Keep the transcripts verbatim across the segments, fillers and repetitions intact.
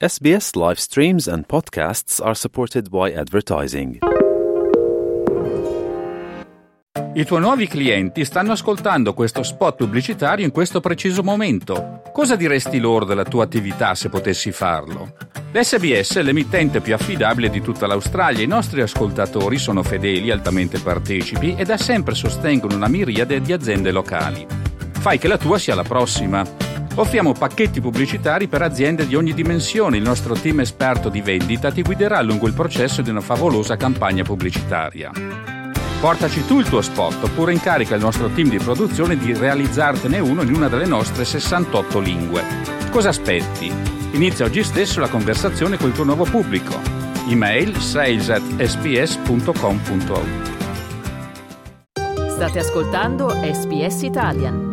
S B S live streams and podcasts are supported by advertising. I tuoi nuovi clienti stanno ascoltando questo spot pubblicitario in questo preciso momento. Cosa diresti loro della tua attività se potessi farlo? L'S B S è l'emittente più affidabile di tutta l'Australia. I nostri ascoltatori sono fedeli, altamente partecipi e da sempre sostengono una miriade di aziende locali. Fai che la tua sia la prossima. Offriamo pacchetti pubblicitari per aziende di ogni dimensione. Il nostro team esperto di vendita ti guiderà lungo il processo di una favolosa campagna pubblicitaria. Portaci tu il tuo spot oppure incarica il nostro team di produzione di realizzartene uno in una delle nostre sessantotto lingue. Cosa aspetti? Inizia oggi stesso la conversazione col tuo nuovo pubblico. Email sales at s b s punto com punto a u. State ascoltando S B S Italian.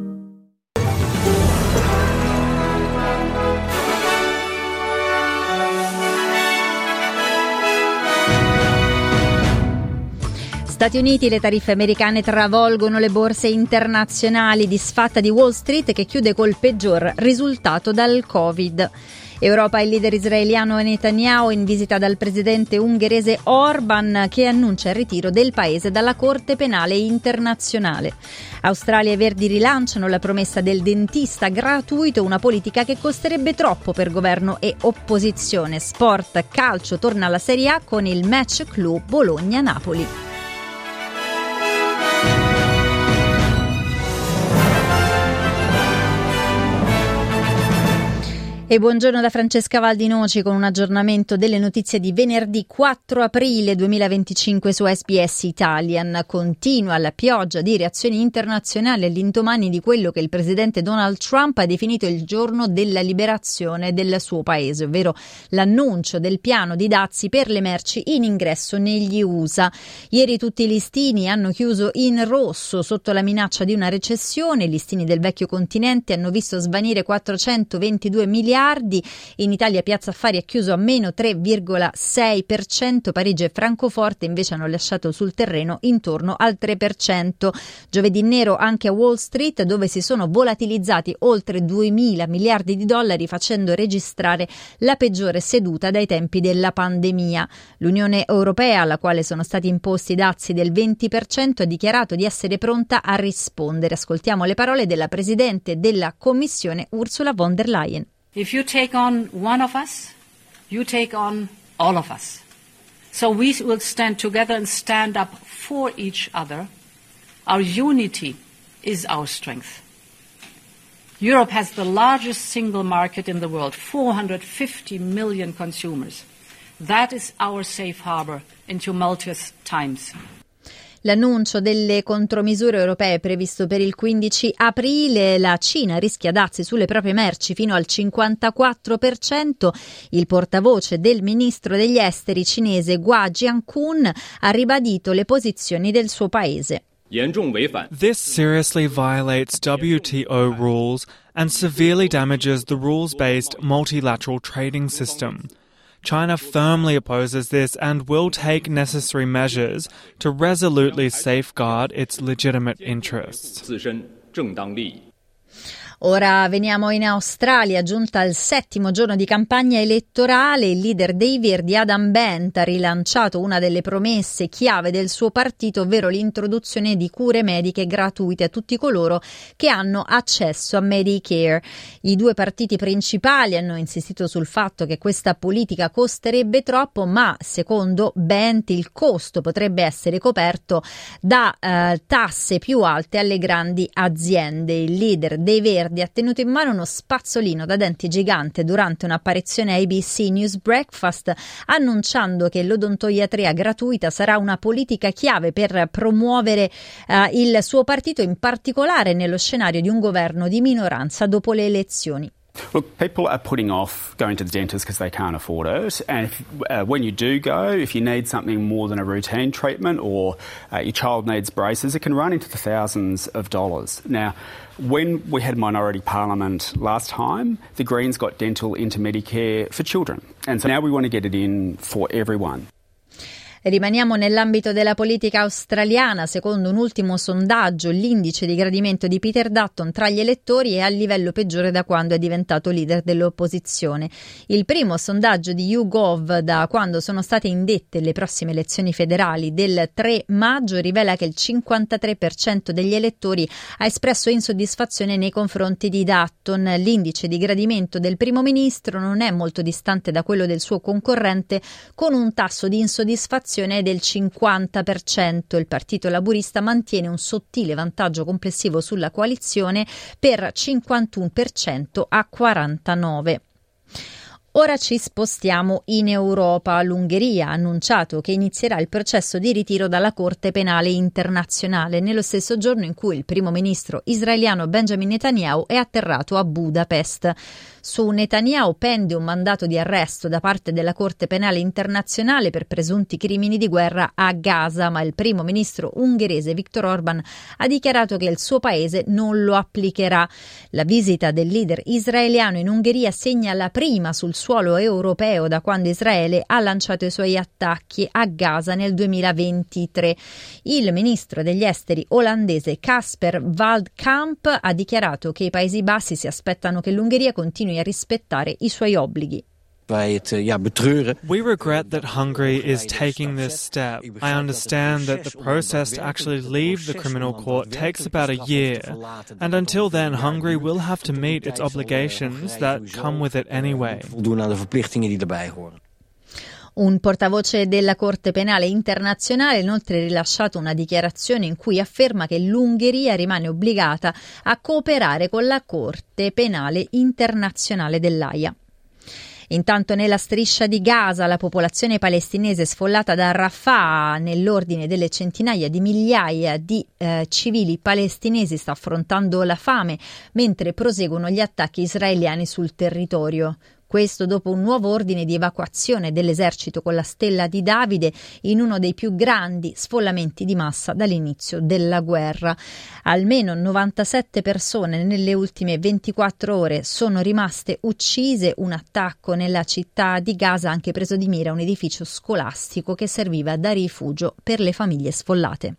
Stati Uniti, le tariffe americane travolgono le borse internazionali, disfatta di Wall Street che chiude col peggior risultato dal Covid. Europa, il leader israeliano Netanyahu in visita dal presidente ungherese Orban che annuncia il ritiro del paese dalla Corte Penale Internazionale. Australia e Verdi rilanciano la promessa del dentista gratuito, una politica che costerebbe troppo per governo e opposizione. Sport, calcio, torna alla Serie A con il match clou Bologna-Napoli. E buongiorno da Francesca Valdinoci con un aggiornamento delle notizie di venerdì quattro aprile duemilaventicinque su S B S Italian. Continua la pioggia di reazioni internazionali all'indomani di quello che il presidente Donald Trump ha definito il giorno della liberazione del suo paese, ovvero l'annuncio del piano di dazi per le merci in ingresso negli U S A. Ieri tutti i listini hanno chiuso in rosso sotto la minaccia di una recessione. I listini del vecchio continente hanno visto svanire quattrocentoventidue miliardi. In Italia Piazza Affari ha chiuso a meno tre virgola sei per cento, Parigi e Francoforte invece hanno lasciato sul terreno intorno al tre per cento. Giovedì nero anche a Wall Street, dove si sono volatilizzati oltre duemila miliardi di dollari, facendo registrare la peggiore seduta dai tempi della pandemia. L'Unione Europea, alla quale sono stati imposti dazi del venti per cento, ha dichiarato di essere pronta a rispondere. Ascoltiamo le parole della Presidente della Commissione Ursula von der Leyen. If you take on one of us, you take on all of us. So we will stand together and stand up for each other. Our unity is our strength. Europe has the largest single market in the world, four hundred fifty million consumers. That is our safe harbor in tumultuous times. L'annuncio delle contromisure europee previsto per il quindici aprile. La Cina rischia dazi sulle proprie merci fino al cinquantaquattro per cento. Il portavoce del ministro degli esteri cinese Hua Jiankun ha ribadito le posizioni del suo paese. This seriously violates W T O rules and severely damages the rules-based multilateral trading system. China firmly opposes this and will take necessary measures to resolutely safeguard its legitimate interests. Ora veniamo in Australia, giunta al settimo giorno di campagna elettorale. Il leader dei Verdi, Adam Bent, ha rilanciato una delle promesse chiave del suo partito, ovvero l'introduzione di cure mediche gratuite a tutti coloro che hanno accesso a Medicare. I due partiti principali hanno insistito sul fatto che questa politica costerebbe troppo, ma secondo Bent il costo potrebbe essere coperto da eh, tasse più alte alle grandi aziende. Il leader dei Verdi ha tenuto in mano uno spazzolino da denti gigante durante un'apparizione a A B C News Breakfast, annunciando che l'odontoiatria gratuita sarà una politica chiave per promuovere uh, il suo partito, in particolare nello scenario di un governo di minoranza dopo le elezioni. Look, people are putting off going to the dentist because they can't afford it. And if, uh, when you do go, if you need something more than a routine treatment or uh, your child needs braces, it can run into the thousands of dollars. Now, when we had minority parliament last time, the Greens got dental into Medicare for children. And so now we want to get it in for everyone. Rimaniamo nell'ambito della politica australiana. Secondo un ultimo sondaggio, l'indice di gradimento di Peter Dutton tra gli elettori è al livello peggiore da quando è diventato leader dell'opposizione. Il primo sondaggio di YouGov da quando sono state indette le prossime elezioni federali del tre maggio rivela che il cinquantatré per cento degli elettori ha espresso insoddisfazione nei confronti di Dutton. L'indice di gradimento del primo ministro non è molto distante da quello del suo concorrente, con un tasso di insoddisfazione del cinquanta per cento. Il Partito Laburista mantiene un sottile vantaggio complessivo sulla coalizione per cinquantuno per cento a quarantanove per cento. Ora ci spostiamo in Europa. L'Ungheria ha annunciato che inizierà il processo di ritiro dalla Corte Penale Internazionale nello stesso giorno in cui il primo ministro israeliano Benjamin Netanyahu è atterrato a Budapest. Su Netanyahu pende un mandato di arresto da parte della Corte Penale Internazionale per presunti crimini di guerra a Gaza, ma il primo ministro ungherese Viktor Orban ha dichiarato che il suo paese non lo applicherà. La visita del leader israeliano in Ungheria segna la prima sul suolo europeo da quando Israele ha lanciato i suoi attacchi a Gaza nel duemilaventitré. Il ministro degli esteri olandese Casper Waldkamp ha dichiarato che i Paesi Bassi si aspettano che l'Ungheria continui a rispettare i suoi obblighi. We regret that Hungary is taking this step. I understand that the process to actually leave the criminal court takes about a year, and until then Hungary will have to meet its obligations that come with it anyway. Un portavoce della Corte Penale Internazionale ha inoltre rilasciato una dichiarazione in cui afferma che l'Ungheria rimane obbligata a cooperare con la Corte Penale Internazionale dell'Aia. Intanto nella striscia di Gaza la popolazione palestinese sfollata da Rafah nell'ordine delle centinaia di migliaia di eh, civili palestinesi sta affrontando la fame mentre proseguono gli attacchi israeliani sul territorio. Questo dopo un nuovo ordine di evacuazione dell'esercito con la stella di Davide in uno dei più grandi sfollamenti di massa dall'inizio della guerra. Almeno novantasette persone nelle ultime ventiquattro ore sono rimaste uccise. Un attacco nella città di Gaza ha anche preso di mira un edificio scolastico che serviva da rifugio per le famiglie sfollate.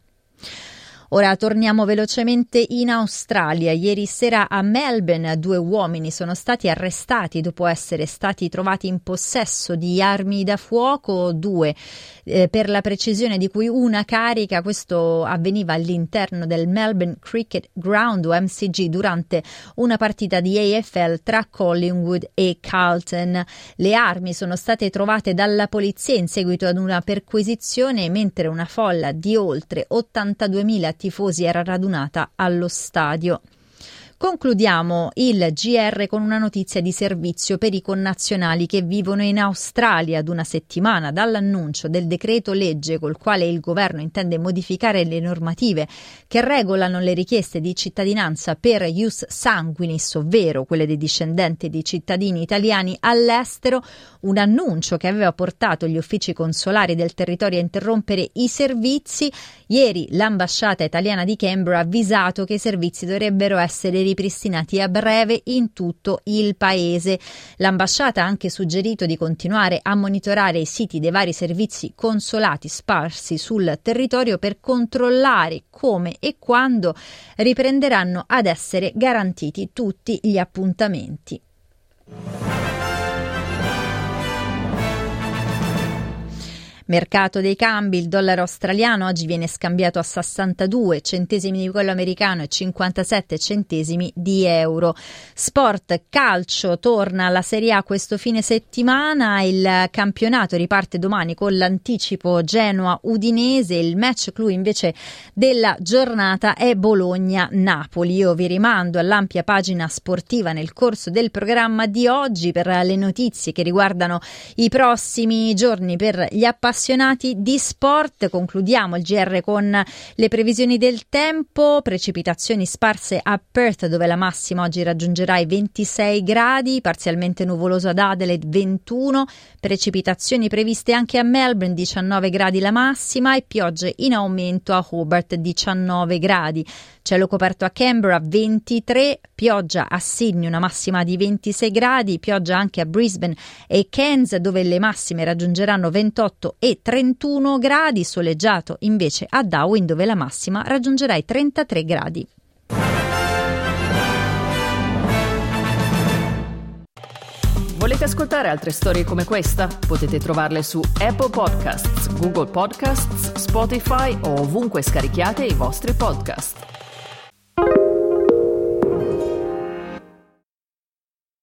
Ora torniamo velocemente in Australia. Ieri sera a Melbourne due uomini sono stati arrestati dopo essere stati trovati in possesso di armi da fuoco, due eh, per la precisione di cui una carica. Questo avveniva all'interno del Melbourne Cricket Ground o M C G durante una partita di A F L tra Collingwood e Carlton. Le armi sono state trovate dalla polizia in seguito ad una perquisizione mentre una folla di oltre ottantaduemila tifosi era radunata allo stadio. Concludiamo il G R con una notizia di servizio per i connazionali che vivono in Australia. Ad una settimana dall'annuncio del decreto legge col quale il governo intende modificare le normative che regolano le richieste di cittadinanza per ius sanguinis, ovvero quelle dei discendenti di cittadini italiani all'estero, un annuncio che aveva portato gli uffici consolari del territorio a interrompere i servizi. Ieri l'ambasciata italiana di Canberra ha avvisato che i servizi dovrebbero essere ripristinati a breve in tutto il paese. L'ambasciata ha anche suggerito di continuare a monitorare i siti dei vari servizi consolati sparsi sul territorio per controllare come e quando riprenderanno ad essere garantiti tutti gli appuntamenti. Mercato dei cambi, il dollaro australiano oggi viene scambiato a sessantadue centesimi di quello americano e cinquantasette centesimi di euro. Sport, calcio, torna alla Serie A questo fine settimana, il campionato riparte domani con l'anticipo Genoa-Udinese, il match clou invece della giornata è Bologna-Napoli. Io vi rimando all'ampia pagina sportiva nel corso del programma di oggi per le notizie che riguardano i prossimi giorni per gli appassionati di sport. Concludiamo il G R con le previsioni del tempo: precipitazioni sparse a Perth dove la massima oggi raggiungerà i ventisei gradi, parzialmente nuvoloso ad Adelaide ventuno, precipitazioni previste anche a Melbourne diciannove gradi la massima e piogge in aumento a Hobart diciannove gradi. Cielo coperto a Canberra ventitré, pioggia a Sydney una massima di ventisei gradi, pioggia anche a Brisbane e Cairns dove le massime raggiungeranno ventotto e e trentuno gradi, soleggiato invece a Darwin, dove la massima raggiungerà i trentatré gradi. Volete ascoltare altre storie come questa? Potete trovarle su Apple Podcasts, Google Podcasts, Spotify o ovunque scarichiate i vostri podcast.